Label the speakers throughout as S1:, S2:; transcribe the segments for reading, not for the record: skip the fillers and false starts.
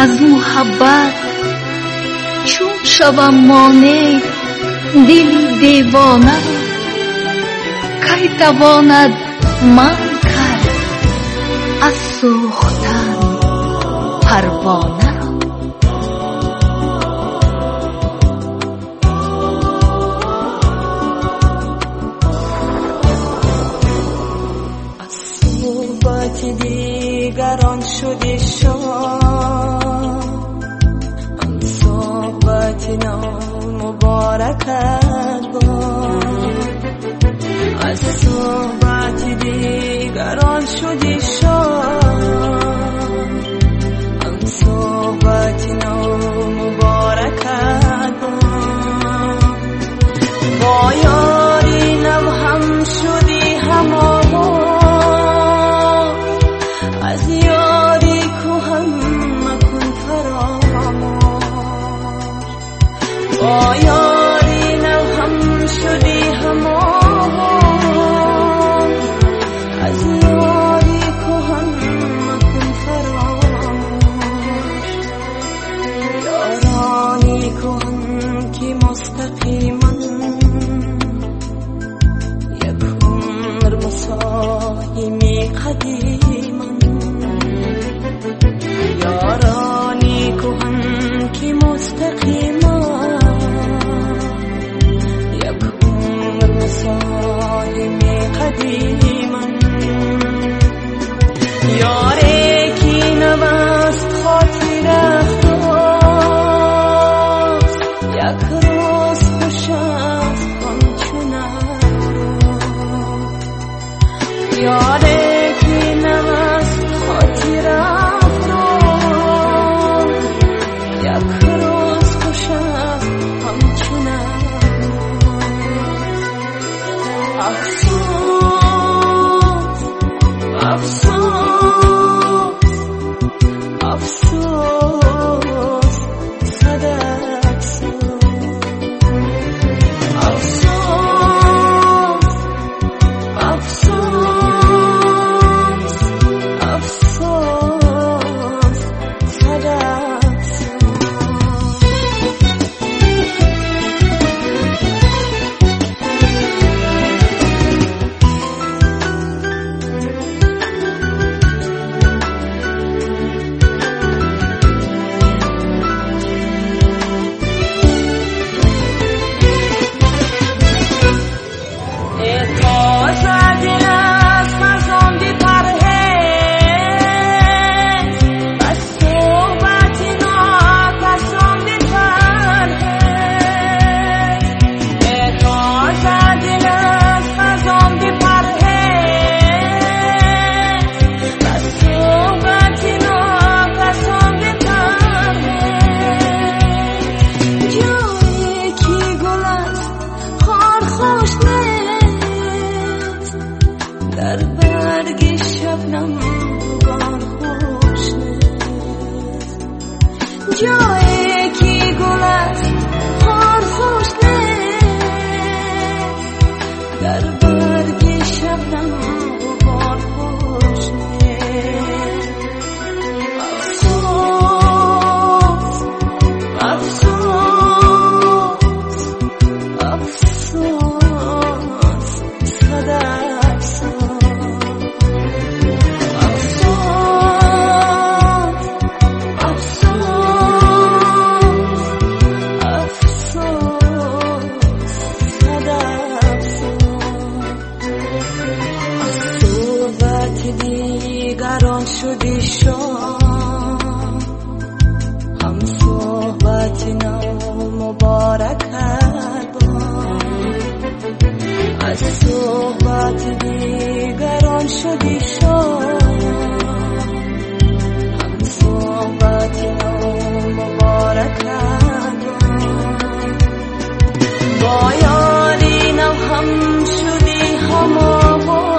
S1: از محبت چون شوم مانع دل دیوانه را کی تواند منع کرد از سوختن پروانه را.
S2: از صحبت دیگران شدی شاد، آن صحبت نامبارکت باد. از صحبت دیگران شدی شاد، آن صحبت نامبارکت باد. با یاری نو هم شدی هماوار، از یاری کهن مکن فراموش. با یاری نو هم شدی هماوار، از یاری کهن مکن فراموش. یارانی کهن که مستقیما یک عمر مساهمی قدیما. یارانی کهن که مستقیما یک عمر مساهمی قدیما. یاری که نبست خاطر افتاد، یک روز خوش است همچون یاری که نبست خاطر افتاد، یک روز خوش است همچون افسوس افسوس افسوس صد افسوس. افسوس افسوس افسوس صد افسوس. در برگ شبنم بار خوش نیست، جایی که گل است خار خوش نیست. در برگ شبنم بار خوش نیست. افسوس افسوس افسوس صد دیگران شدی شام، هم صحبت نامبارکت باد. از صحبت دیگران شدی شام، هم صحبت نامبارکت باد. با یاری نو هم شدی هماوار،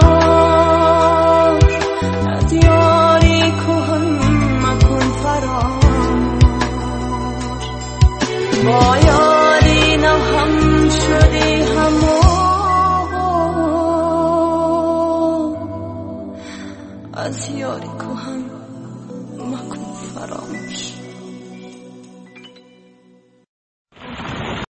S2: با یاری نو هم شدی هماوار، از یاری کهن مکن فراموش.